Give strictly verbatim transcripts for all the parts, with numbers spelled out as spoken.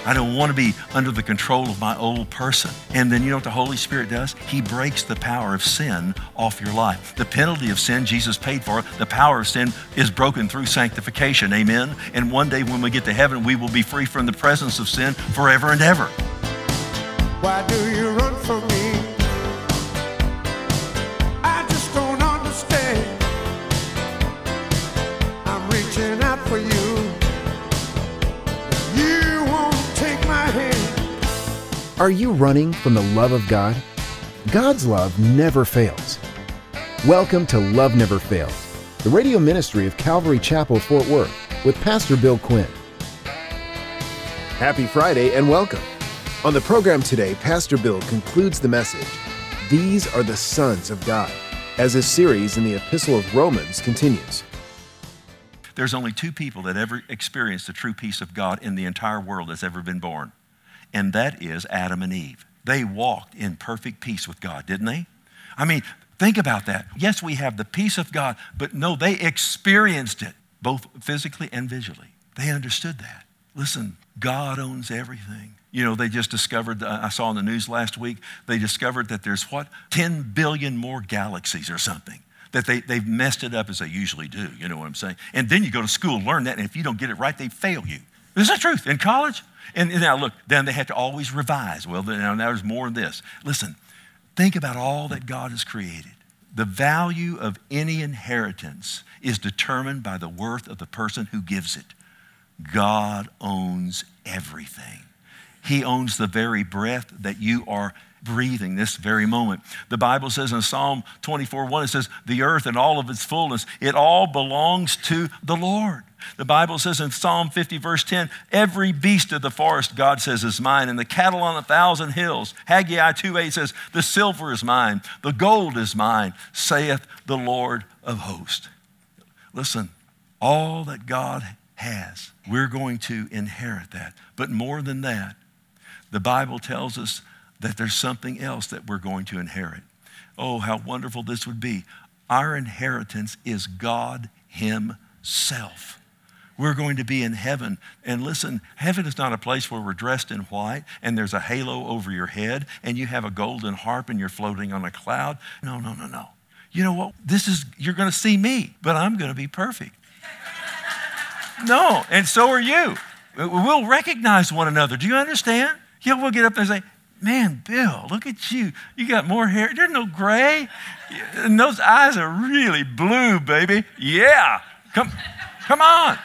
I don't want to be under the control of my old person. And then you know what the Holy Spirit does? He breaks the power of sin off your life. The penalty of sin, Jesus paid for it. The power of sin is broken through sanctification. Amen? And one day when we get to heaven, we will be free from the presence of sin forever and ever. Why do you run from me? I just don't understand. I'm reaching out for you. You won't take my hand. Are you running from the love of God? God's love never fails. Welcome to Love Never Fails, the radio ministry of Calvary Chapel, Fort Worth, with Pastor Bill Quinn. Happy Friday and welcome. On the program today, Pastor Bill concludes the message, These Are the Sons of God, as his series in the Epistle of Romans continues. There's only two people that ever experienced the true peace of God in the entire world that's ever been born, and that is Adam and Eve. They walked in perfect peace with God, didn't they? I mean, think about that. Yes, we have the peace of God, but no, they experienced it, both physically and visually. They understood that. Listen, God owns everything. You know, they just discovered, uh, I saw in the news last week, they discovered that there's what, ten billion more galaxies or something. That they, they've messed it up as they usually do, you know what I'm saying? And then you go to school, learn that, and if you don't get it right, they fail you. This is the truth. In college, and, and now look, then they have to always revise. Well, then, now there's more of this. Listen, think about all that God has created. The value of any inheritance is determined by the worth of the person who gives it. God owns everything. He owns the very breath that you are breathing this very moment. The Bible says in Psalm twenty-four one, it says, the earth and all of its fullness, it all belongs to the Lord. The Bible says in Psalm fifty verse ten, every beast of the forest, God says, is mine, and the cattle on a thousand hills. Haggai two eight says, the silver is mine, the gold is mine, saith the Lord of hosts. Listen, all that God has, we're going to inherit that. But more than that, the Bible tells us that there's something else that we're going to inherit. Oh, how wonderful this would be. Our inheritance is God Himself. We're going to be in heaven. And listen, heaven is not a place where we're dressed in white and there's a halo over your head and you have a golden harp and you're floating on a cloud. No, no, no, no. You know what? This is, you're going to see me, but I'm going to be perfect. No, and so are you. We'll recognize one another. Do you understand? Yeah, we'll get up there and say, man, Bill, look at you. You got more hair. There's no gray. And those eyes are really blue, baby. Yeah, come, come on.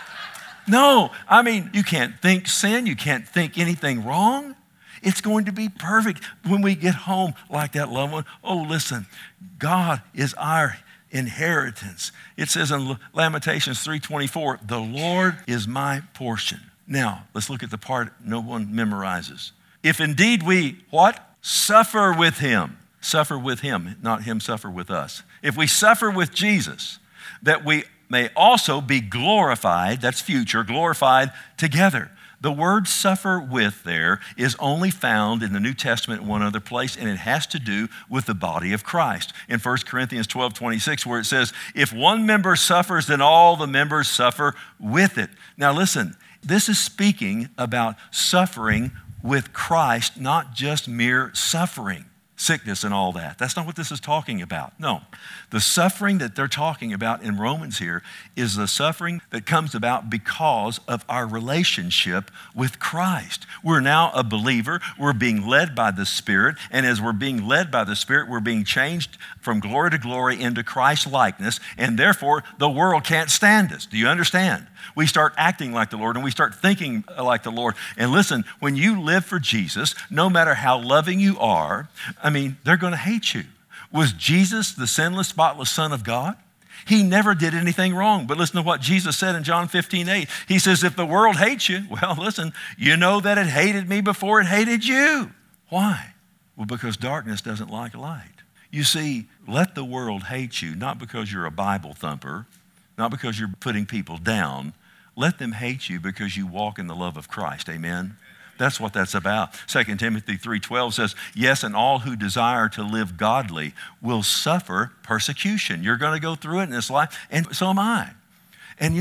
No, I mean, you can't think sin. You can't think anything wrong. It's going to be perfect when we get home like that loved one. Oh, listen, God is our inheritance. It says in Lamentations three twenty-four, the Lord is my portion. Now, let's look at the part no one memorizes. If indeed we, what? Suffer with Him. Suffer with Him, not Him suffer with us. If we suffer with Jesus, that we may also be glorified, that's future, glorified together. The word suffer with there is only found in the New Testament in one other place, and it has to do with the body of Christ. In First Corinthians twelve twenty-six, where it says, if one member suffers, then all the members suffer with it. Now listen, this is speaking about suffering with Christ, not just mere suffering, sickness and all that. That's not what this is talking about. No, the suffering that they're talking about in Romans here is the suffering that comes about because of our relationship with Christ. We're now a believer. We're being led by the Spirit. And as we're being led by the Spirit, we're being changed from glory to glory into Christ likeness. And therefore, the world can't stand us. Do you understand? We start acting like the Lord and we start thinking like the Lord. And listen, when you live for Jesus, no matter how loving you are, I mean, they're going to hate you. Was Jesus the sinless, spotless Son of God? He never did anything wrong. But listen to what Jesus said in John fifteen eight. He says, if the world hates you, well, listen, you know that it hated me before it hated you. Why? Well, because darkness doesn't like light. You see, let the world hate you, not because you're a Bible thumper, not because you're putting people down. Let them hate you because you walk in the love of Christ. Amen? That's what that's about. Second Timothy three twelve says, yes, and all who desire to live godly will suffer persecution. You're going to go through it in this life, and so am I. And you know,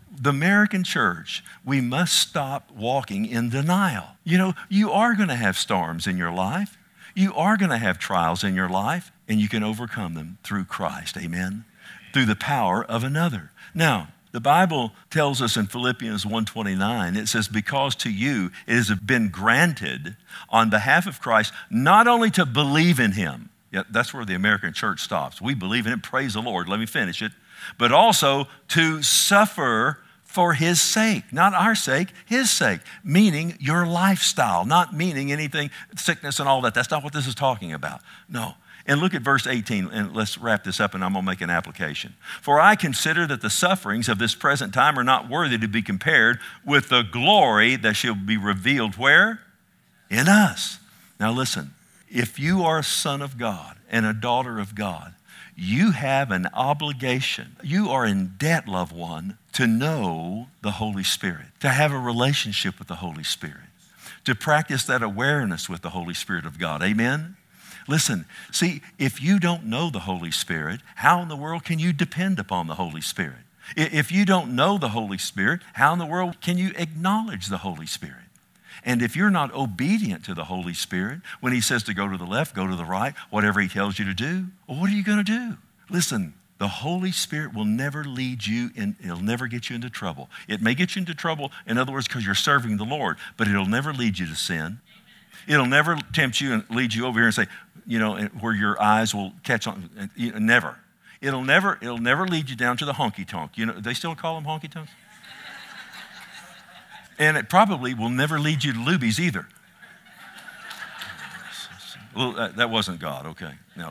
The American church, we must stop walking in denial. You know, you are going to have storms in your life. You are going to have trials in your life, and you can overcome them through Christ, amen? Through the power of another. Now, the Bible tells us in Philippians one twenty-nine, it says, because to you it has been granted on behalf of Christ, not only to believe in him. Yeah, that's where the American church stops. We believe in it, praise the Lord, let me finish it. But also to suffer for his sake, not our sake, his sake, meaning your lifestyle, not meaning anything, sickness and all that. That's not what this is talking about. No. And look at verse eighteen, and let's wrap this up, and I'm going to make an application. For I consider that the sufferings of this present time are not worthy to be compared with the glory that shall be revealed where? In us. Now listen, if you are a son of God and a daughter of God, you have an obligation. You are in debt, loved one, to know the Holy Spirit, to have a relationship with the Holy Spirit, to practice that awareness with the Holy Spirit of God. Amen? Listen, see, if you don't know the Holy Spirit, how in the world can you depend upon the Holy Spirit? If you don't know the Holy Spirit, how in the world can you acknowledge the Holy Spirit? And if you're not obedient to the Holy Spirit, when he says to go to the left, go to the right, whatever he tells you to do, well, what are you going to do? Listen, the Holy Spirit will never lead you in, it'll never get you into trouble. It may get you into trouble, in other words, because you're serving the Lord, but it'll never lead you to sin. It'll never tempt you and lead you over here and say, you know, where your eyes will catch on, never. It'll never, it'll never lead you down to the honky-tonk. You know, they still call them honky-tonks? And it probably will never lead you to Luby's either. Well, that wasn't God, okay. Now,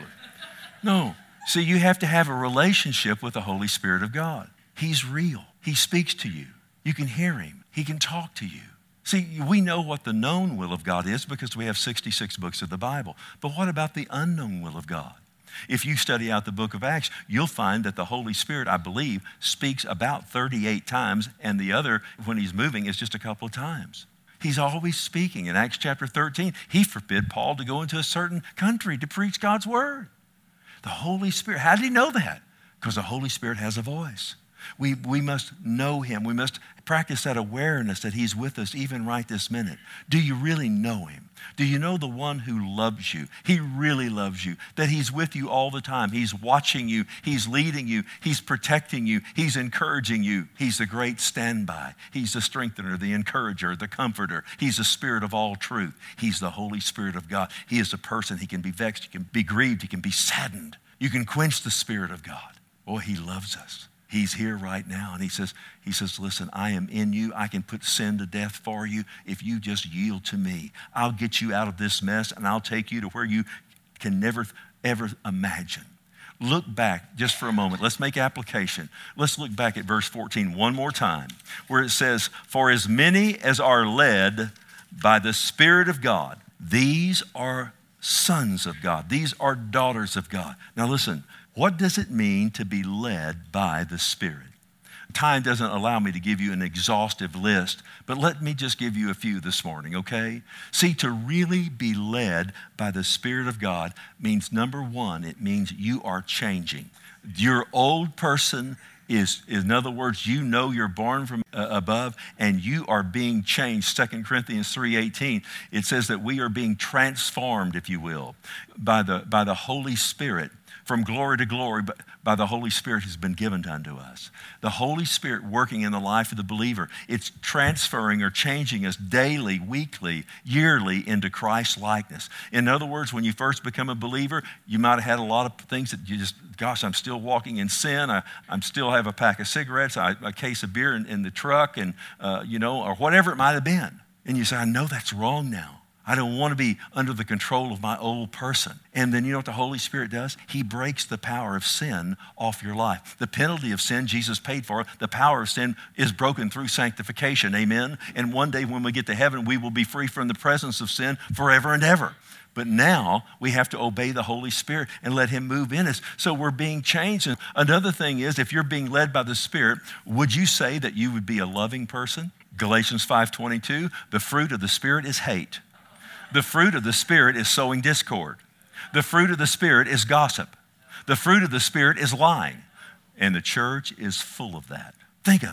no. See, you have to have a relationship with the Holy Spirit of God. He's real. He speaks to you. You can hear him. He can talk to you. See, we know what the known will of God is because we have sixty-six books of the Bible. But what about the unknown will of God? If you study out the book of Acts, you'll find that the Holy Spirit, I believe, speaks about thirty-eight times, and the other, when he's moving, is just a couple of times. He's always speaking. In Acts chapter thirteen, he forbid Paul to go into a certain country to preach God's word. The Holy Spirit, how did he know that? Because the Holy Spirit has a voice. We, we must know him. We must practice that awareness that he's with us even right this minute. Do you really know him? Do you know the one who loves you? He really loves you, that he's with you all the time. He's watching you. He's leading you. He's protecting you. He's encouraging you. He's the great standby. He's the strengthener, the encourager, the comforter. He's the Spirit of all truth. He's the Holy Spirit of God. He is a person. He can be vexed. He can be grieved. He can be saddened. You can quench the Spirit of God. Oh, he loves us. He's here right now, and he says, he says, listen, I am in you. I can put sin to death for you if you just yield to me. I'll get you out of this mess, and I'll take you to where you can never, ever imagine. Look back just for a moment. Let's make application. Let's look back at verse fourteen one more time, where it says, for as many as are led by the Spirit of God, these are sons of God. These are daughters of God. Now listen, what does it mean to be led by the Spirit? Time doesn't allow me to give you an exhaustive list, but let me just give you a few this morning, okay? See, to really be led by the Spirit of God means, number one, it means you are changing. Your old person is, in other words, you know you're born from uh, above and you are being changed. Second Corinthians three eighteen, it says that we are being transformed, if you will, by the, by the Holy Spirit. From glory to glory, but by the Holy Spirit has been given unto us. The Holy Spirit working in the life of the believer, it's transferring or changing us daily, weekly, yearly into Christ's likeness. In other words, when you first become a believer, you might have had a lot of things that you just, gosh, I'm still walking in sin. I I'm still have a pack of cigarettes, I, a case of beer in, in the truck, and uh, you know, or whatever it might have been. And you say, I know that's wrong now. I don't want to be under the control of my old person. And then you know what the Holy Spirit does? He breaks the power of sin off your life. The penalty of sin, Jesus paid for it. The power of sin is broken through sanctification, amen? And one day when we get to heaven, we will be free from the presence of sin forever and ever. But now we have to obey the Holy Spirit and let him move in us. So we're being changed. And another thing is, if you're being led by the Spirit, would you say that you would be a loving person? Galatians five twenty-two, the fruit of the Spirit is hate. The fruit of the Spirit is sowing discord. The fruit of the Spirit is gossip. The fruit of the Spirit is lying. And the church is full of that. Think of it.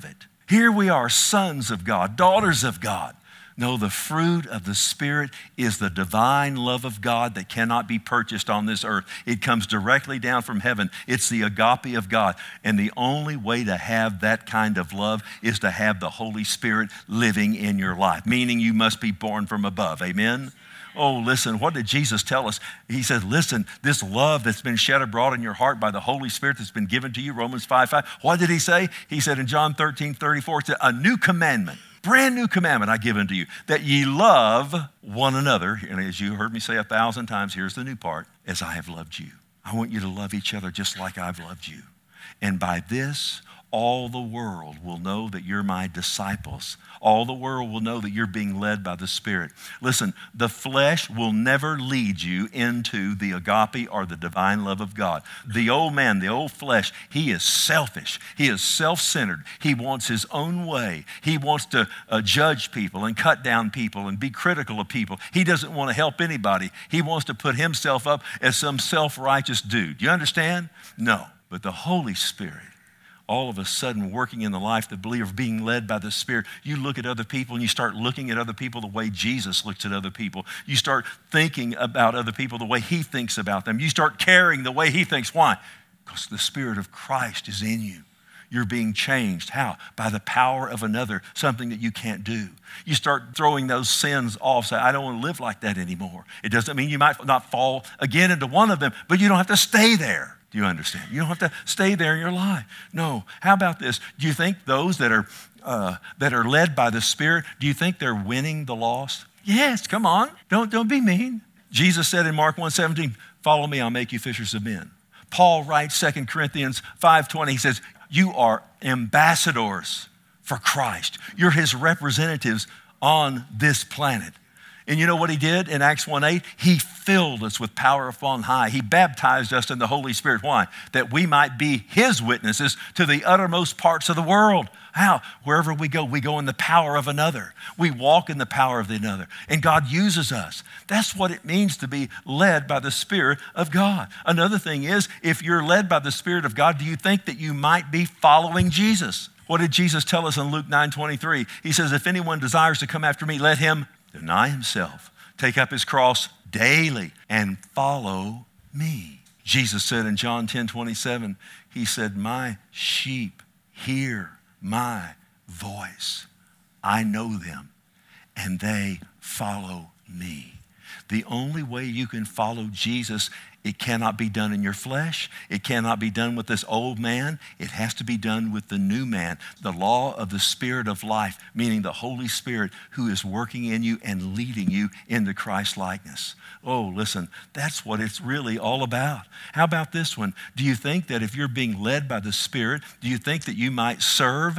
Here we are, sons of God, daughters of God. No, the fruit of the Spirit is the divine love of God that cannot be purchased on this earth. It comes directly down from heaven. It's the agape of God. And the only way to have that kind of love is to have the Holy Spirit living in your life, meaning you must be born from above. Amen? Oh, listen, what did Jesus tell us? He said, listen, this love that's been shed abroad in your heart by the Holy Spirit that's been given to you, Romans five five. What did he say? He said in John thirteen thirty-four, it said, a new commandment. Brand new commandment I give unto you, that ye love one another. And as you heard me say a thousand times, here's the new part, as I have loved you. I want you to love each other just like I've loved you. And by this, all the world will know that you're my disciples. All the world will know that you're being led by the Spirit. Listen, the flesh will never lead you into the agape or the divine love of God. The old man, the old flesh, he is selfish. He is self-centered. He wants his own way. He wants to uh, judge people and cut down people and be critical of people. He doesn't want to help anybody. He wants to put himself up as some self-righteous dude. You understand? No. But the Holy Spirit, all of a sudden working in the life of the believer, being led by the Spirit, you look at other people and you start looking at other people the way Jesus looks at other people. You start thinking about other people the way he thinks about them. You start caring the way he thinks. Why? Because the Spirit of Christ is in you. You're being changed. How? By the power of another, something that you can't do. You start throwing those sins off. Say, I don't want to live like that anymore. It doesn't mean you might not fall again into one of them, but you don't have to stay there. Do you understand? You don't have to stay there in your life. No. How about this? Do you think those that are uh, that are led by the Spirit, do you think they're winning the lost? Yes, come on. Don't, don't be mean. Jesus said in Mark one seventeen, follow me, I'll make you fishers of men. Paul writes Second Corinthians five twenty, he says, you are ambassadors for Christ. You're his representatives on this planet. And you know what he did in Acts one eight? He filled us with power from on high. He baptized us in the Holy Spirit. Why? That we might be his witnesses to the uttermost parts of the world. How? Wherever we go, we go in the power of another. We walk in the power of the another. And God uses us. That's what it means to be led by the Spirit of God. Another thing is, if you're led by the Spirit of God, do you think that you might be following Jesus? What did Jesus tell us in Luke nine twenty-three? He says, if anyone desires to come after me, let him deny himself, take up his cross daily, and follow me. Jesus said in John ten twenty-seven, he said, my sheep hear my voice. I know them, and they follow me. The only way you can follow Jesus, it cannot be done in your flesh. It cannot be done with this old man. It has to be done with the new man, the law of the Spirit of life, meaning the Holy Spirit who is working in you and leading you into Christ likeness. Oh, listen, that's what it's really all about. How about this one? Do you think that if you're being led by the Spirit, do you think that you might serve?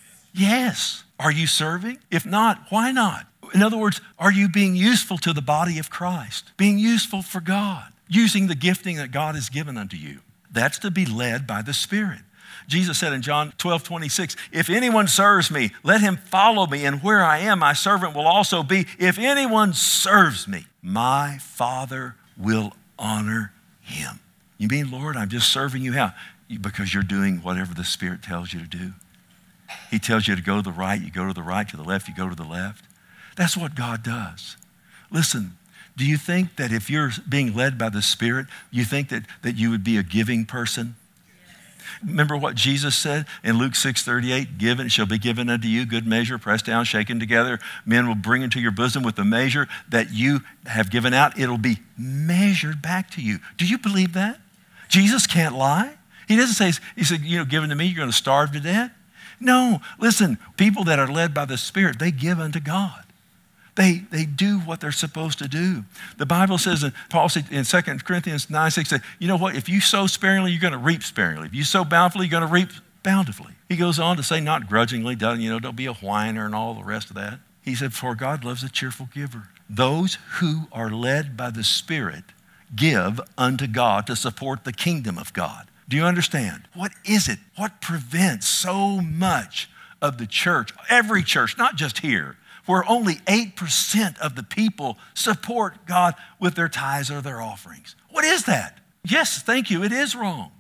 Yes. Are you serving? If not, why not? In other words, are you being useful to the body of Christ? Being useful for God? Using the gifting that God has given unto you. That's to be led by the Spirit. Jesus said in John twelve twenty-six, if anyone serves me, let him follow me, and where I am, my servant will also be. If anyone serves me, my Father will honor him. You mean, Lord, I'm just serving you how? Because you're doing whatever the Spirit tells you to do. He tells you to go to the right, you go to the right, to the left, you go to the left. That's what God does. Listen, do you think that if you're being led by the Spirit, you think that, that you would be a giving person? Remember what Jesus said in Luke six thirty-eight, given it shall be given unto you, good measure, pressed down, shaken together. Men will bring into your bosom with the measure that you have given out. It'll be measured back to you. Do you believe that? Jesus can't lie. He doesn't say, he said, you know, given to me, you're going to starve to death. No, listen, people that are led by the Spirit, they give unto God. They, they do what they're supposed to do. The Bible says, and Paul said in Second Corinthians nine six, that, you know what, if you sow sparingly, you're going to reap sparingly. If you sow bountifully, you're going to reap bountifully. He goes on to say, not grudgingly, don't, you know, don't be a whiner and all the rest of that. He said, for God loves a cheerful giver. Those who are led by the Spirit give unto God to support the kingdom of God. Do you understand? What is it? What prevents so much of the church, every church, not just here, where only eight percent of the people support God with their tithes or their offerings? What is that? Yes, thank you, it is wrong.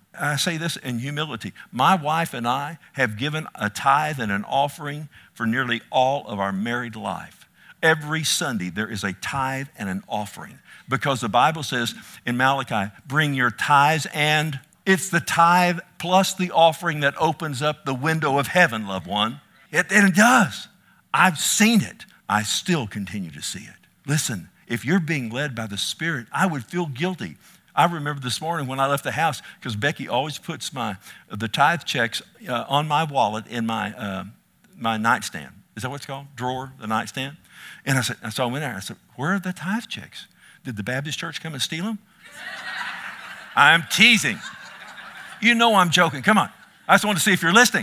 I say this in humility. My wife and I have given a tithe and an offering for nearly all of our married life. Every Sunday, there is a tithe and an offering because the Bible says in Malachi, bring your tithes, and it's the tithe plus the offering that opens up the window of heaven, loved one. It, it does. I've seen it. I still continue to see it. Listen, if you're being led by the Spirit, I would feel guilty. I remember this morning when I left the house, because Becky always puts my the tithe checks uh, on my wallet in my uh, my nightstand. Is that what it's called? Drawer, the nightstand? And I said, so I went there. I said, where are the tithe checks? Did the Baptist church come and steal them? I'm teasing. You know I'm joking. Come on. I just want to see if you're listening.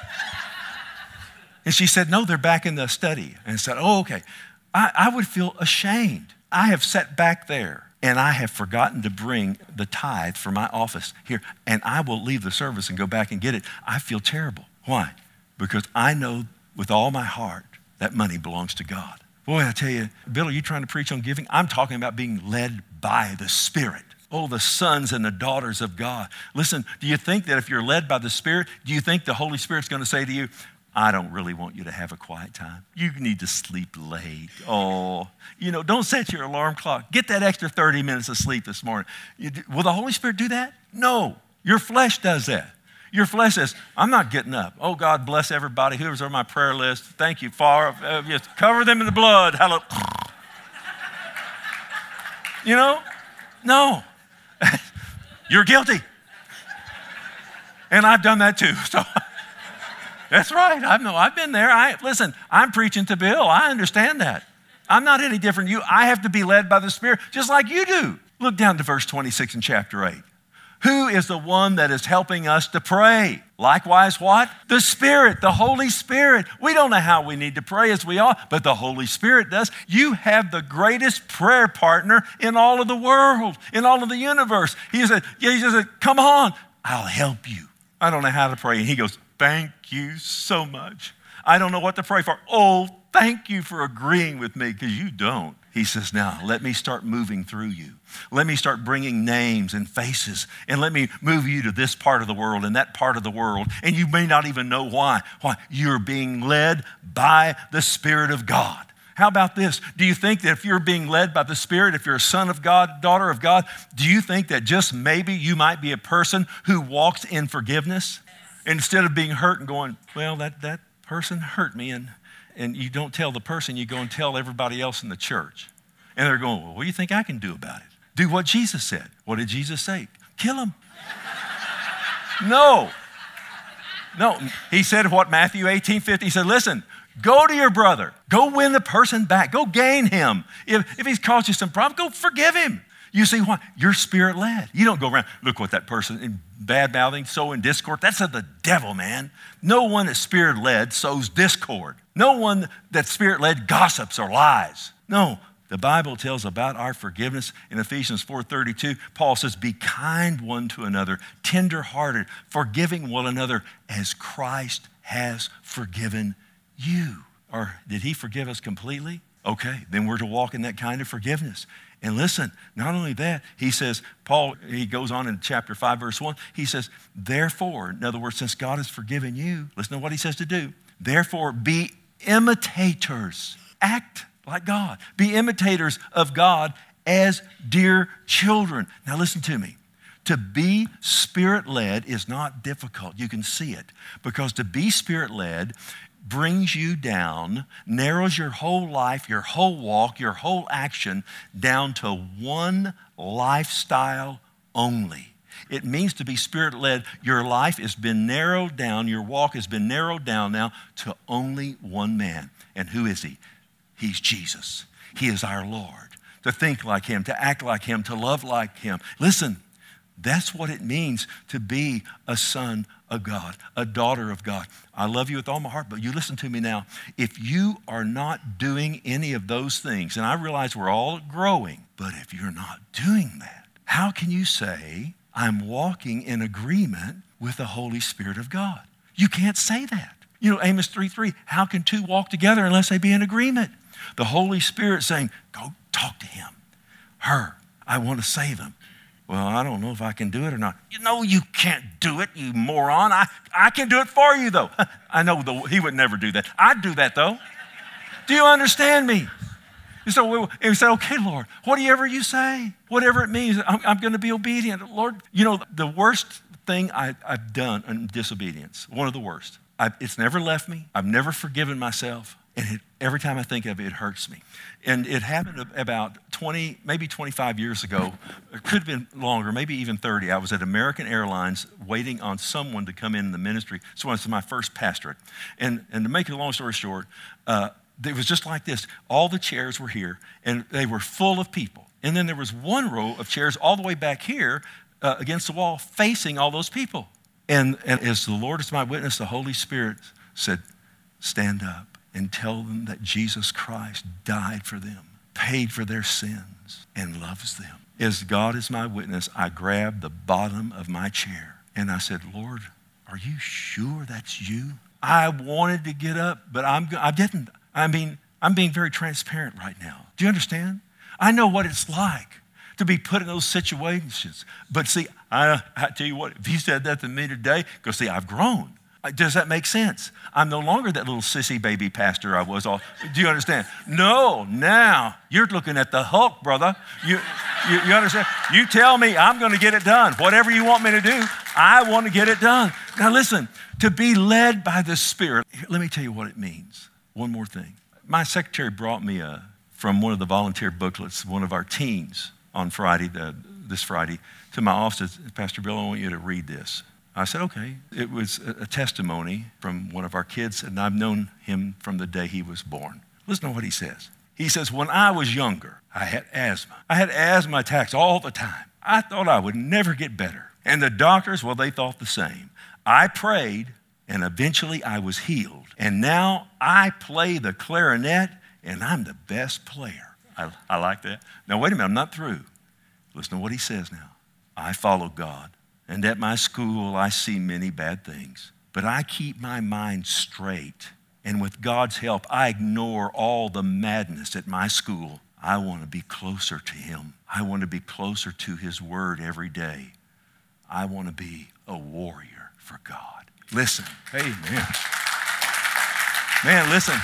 And she said, no, they're back in the study. And I said, oh, okay. I, I would feel ashamed. I have sat back there and I have forgotten to bring the tithe for my office here, and I will leave the service and go back and get it. I feel terrible. Why? Because I know with all my heart that money belongs to God. Boy, I tell you, Bill, are you trying to preach on giving? I'm talking about being led by the Spirit. Oh, the sons and the daughters of God. Listen, do you think that if you're led by the Spirit, do you think the Holy Spirit's going to say to you, I don't really want you to have a quiet time. You need to sleep late. Oh, you know, don't set your alarm clock. Get that extra thirty minutes of sleep this morning. You, will the Holy Spirit do that? No. Your flesh does that. Your flesh says, I'm not getting up. Oh, God bless everybody. Whoever's on my prayer list. Thank you, Father. Uh, just cover them in the blood. Hello. You know? No. You're guilty. And I've done that too. So that's right. I know. I've been there. I listen, I'm preaching to Bill. I understand that. I'm not any different than you. I have to be led by the Spirit just like you do. Look down to verse twenty-six in chapter eight. Who is the one that is helping us to pray? Likewise, what? The Spirit, the Holy Spirit. We don't know how we need to pray as we ought, but the Holy Spirit does. You have the greatest prayer partner in all of the world, in all of the universe. He said, he said, come on, I'll help you. I don't know how to pray. And he goes, thank you so much. I don't know what to pray for. Oh, thank you for agreeing with me, because you don't. He says, now, let me start moving through you. Let me start bringing names and faces, and let me move you to this part of the world and that part of the world, and you may not even know why. Why? You're being led by the Spirit of God. How about this? Do you think that if you're being led by the Spirit, if you're a son of God, daughter of God, do you think that just maybe you might be a person who walks in forgiveness? Instead of being hurt and going, well, that, that person hurt me, and, and you don't tell the person, you go and tell everybody else in the church. And they're going, well, what do you think I can do about it? Do what Jesus said. What did Jesus say? Kill him. No. No. He said what Matthew eighteen fifty, he said, listen, go to your brother. Go win the person back. Go gain him. If, if he's caused you some problem, go forgive him. You see why? You're Spirit-led. You don't go around, look what that person, in bad-mouthing, sowing discord. That's of the devil, man. No one that's Spirit-led sows discord. No one that's Spirit-led gossips or lies. No. The Bible tells about our forgiveness in Ephesians four thirty-two. Paul says, be kind one to another, tender-hearted, forgiving one another as Christ has forgiven you. Or did he forgive us completely? Okay, then we're to walk in that kind of forgiveness. And listen, not only that, he says, Paul, he goes on in chapter five, verse one, he says, therefore, in other words, since God has forgiven you, listen to what he says to do. Therefore, be imitators. Act like God. Be imitators of God as dear children. Now listen to me. To be Spirit-led is not difficult. You can see it. Because to be Spirit-led brings you down, narrows your whole life, your whole walk, your whole action down to one lifestyle only. It means to be Spirit-led. Your life has been narrowed down, your walk has been narrowed down now to only one man. And who is he? He's Jesus. He is our Lord. To think like him, to act like him, to love like him. Listen, that's what it means to be a son of God, a daughter of God. I love you with all my heart, but you listen to me now. If you are not doing any of those things, and I realize we're all growing, but if you're not doing that, how can you say, I'm walking in agreement with the Holy Spirit of God? You can't say that. You know, Amos three three, how can two walk together unless they be in agreement? The Holy Spirit saying, go talk to him, her. I want to save him. Well, I don't know if I can do it or not. You know you can't do it, you moron. I, I can do it for you, though. I know the, he would never do that. I'd do that, though. Do you understand me? And so we, and we said, okay, Lord, whatever you say, whatever it means, I'm, I'm going to be obedient. Lord, you know, the worst thing I, I've done in disobedience, one of the worst, I've, it's never left me. I've never forgiven myself. And it, every time I think of it, it hurts me. And it happened about twenty, maybe twenty-five years ago. It could have been longer, maybe even thirty. I was at American Airlines waiting on someone to come in the ministry. So it was my first pastorate. And, and to make a long story short, uh, it was just like this. All the chairs were here, and they were full of people. And then there was one row of chairs all the way back here uh, against the wall facing all those people. And, and as the Lord is my witness, the Holy Spirit said, stand up and tell them that Jesus Christ died for them, paid for their sins, and loves them. As God is my witness, I grabbed the bottom of my chair and I said, Lord, are you sure that's you? I wanted to get up, but I'm, I didn't. I mean, I'm being very transparent right now. Do you understand? I know what it's like to be put in those situations. But see, I, I tell you what, if you said that to me today, because see, I've grown. Does that make sense? I'm no longer that little sissy baby pastor I was all. Do you understand? No, now you're looking at the Hulk, brother. You, you, you understand? You tell me I'm going to get it done. Whatever you want me to do, I want to get it done. Now listen, to be led by the Spirit, let me tell you what it means. One more thing. My secretary brought me a, from one of the volunteer booklets, one of our teens on Friday, the, this Friday, to my office. Pastor Bill, I want you to read this. I said, okay. It was a testimony from one of our kids, and I've known him from the day he was born. Listen to what he says. He says, when I was younger, I had asthma. I had asthma attacks all the time. I thought I would never get better. And the doctors, well, they thought the same. I prayed, and eventually I was healed. And now I play the clarinet, and I'm the best player. I, I like that. Now, wait a minute, I'm not through. Listen to what he says now. I follow God. And at my school, I see many bad things. But I keep my mind straight. And with God's help, I ignore all the madness at my school. I want to be closer to Him. I want to be closer to His Word every day. I want to be a warrior for God. Listen, amen. Man, listen,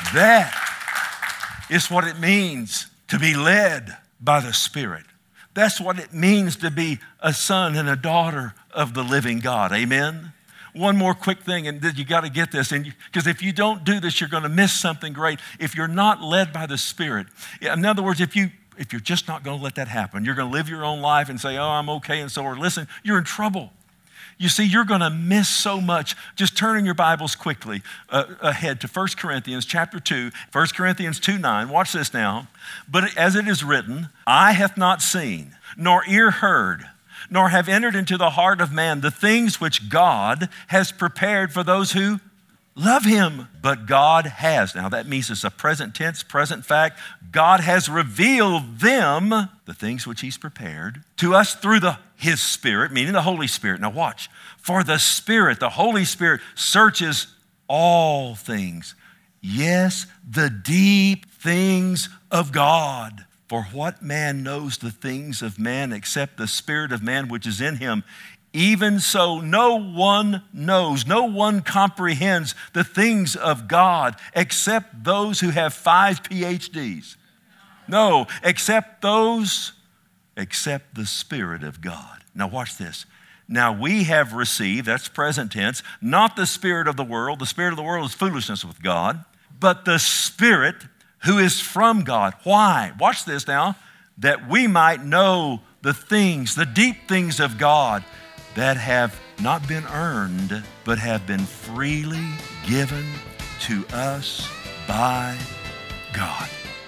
that is what it means to be led by the Spirit. That's what it means to be a son and a daughter of the living God. Amen? One more quick thing, and you got to get this, and because if you don't do this, you're going to miss something great. If you're not led by the Spirit, in other words, if you if you're just not going to let that happen, you're going to live your own life and say, "Oh, I'm okay," and so on. Listen, you're in trouble. You see, you're going to miss so much. Just turning your Bibles quickly uh, ahead to First Corinthians chapter two, First Corinthians two nine. Watch this now. But as it is written, eye hath not seen, nor ear heard, nor have entered into the heart of man the things which God has prepared for those who love Him. But God has. Now that means it's a present tense, present fact. God has revealed them, the things which He's prepared, to us through the His Spirit, meaning the Holy Spirit. Now watch. For the Spirit, the Holy Spirit, searches all things. Yes, the deep things of God. For what man knows the things of man except the Spirit of man which is in him? Even so, no one knows, no one comprehends the things of God except those who have five P H Ds. No, except those, except the Spirit of God. Now watch this. Now we have received, that's present tense, not the spirit of the world. The spirit of the world is foolishness with God, but the Spirit who is from God. Why? Watch this now. That we might know the things, the deep things of God that have not been earned, but have been freely given to us by God.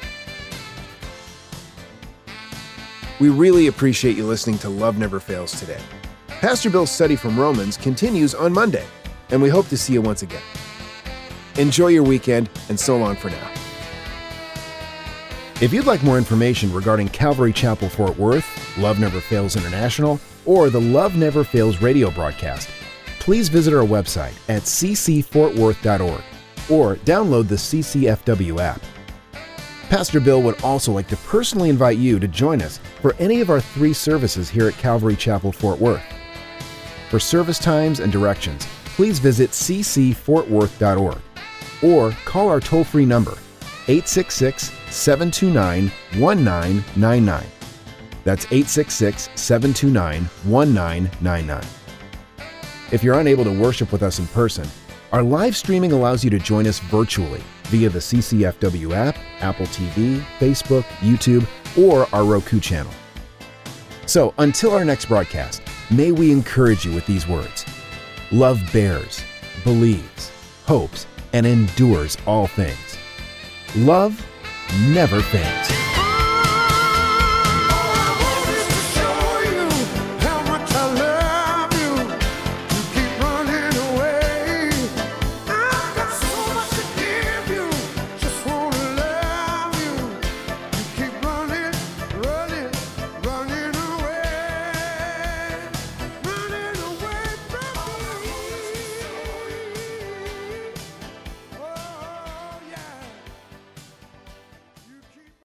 We really appreciate you listening to Love Never Fails today. Pastor Bill's study from Romans continues on Monday, and we hope to see you once again. Enjoy your weekend, and so long for now. If you'd like more information regarding Calvary Chapel Fort Worth, Love Never Fails International, or the Love Never Fails radio broadcast, please visit our website at c c fort worth dot org or download the C C F W app. Pastor Bill would also like to personally invite you to join us for any of our three services here at Calvary Chapel, Fort Worth. For service times and directions, please visit c c fort worth dot org or call our toll-free number, eight six six, seven two nine, one nine nine nine. That's eight six six, seven two nine, one nine nine nine. If you're unable to worship with us in person, our live streaming allows you to join us virtually via the C C F W app, Apple T V, Facebook, YouTube, or our Roku channel. So until our next broadcast, may we encourage you with these words. Love bears, believes, hopes, and endures all things. Love never fails.